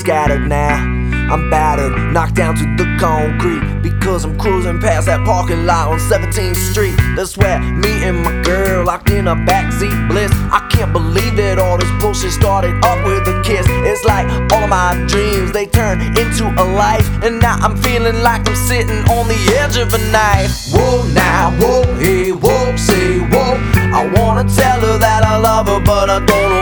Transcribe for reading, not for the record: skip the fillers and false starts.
scattered now. I'm battered, knocked down to the concrete, because I'm cruising past that parking lot on 17th Street. That's where me and my girl locked in a backseat bliss. I can't believe that all this bullshit started up with a kiss. It's like all of my dreams, they turned into a life, and now I'm feeling like I'm sitting on the edge of a knife. Whoa now, whoa, hey, whoa, say whoa. I wanna tell her that I love her, but I don't know